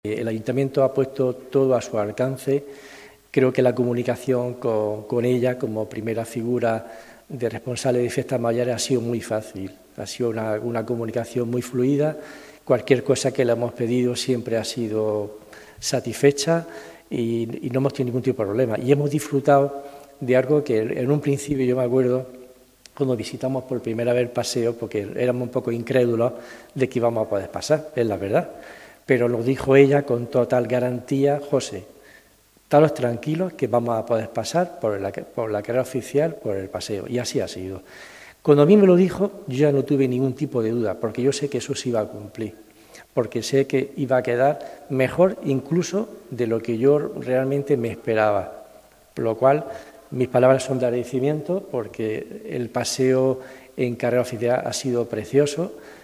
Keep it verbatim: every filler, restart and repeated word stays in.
El Ayuntamiento ha puesto todo a su alcance. Creo que la comunicación con, con ella, como primera figura de responsable de fiestas mayores, ha sido muy fácil. Ha sido una, una comunicación muy fluida. Cualquier cosa que le hemos pedido siempre ha sido satisfecha y, y no hemos tenido ningún tipo de problema. Y hemos disfrutado de algo que en un principio, yo me acuerdo, cuando visitamos por primera vez el paseo, porque éramos un poco incrédulos de que íbamos a poder pasar, es la verdad. Pero lo dijo ella con total garantía: José, estaros tranquilos que vamos a poder pasar por la, por la carrera oficial, por el paseo. Y así ha sido. Cuando a mí me lo dijo, yo ya no tuve ningún tipo de duda, porque yo sé que eso se iba a cumplir, porque sé que iba a quedar mejor incluso de lo que yo realmente me esperaba. Por lo cual, mis palabras son de agradecimiento, porque el paseo en carrera oficial ha sido precioso.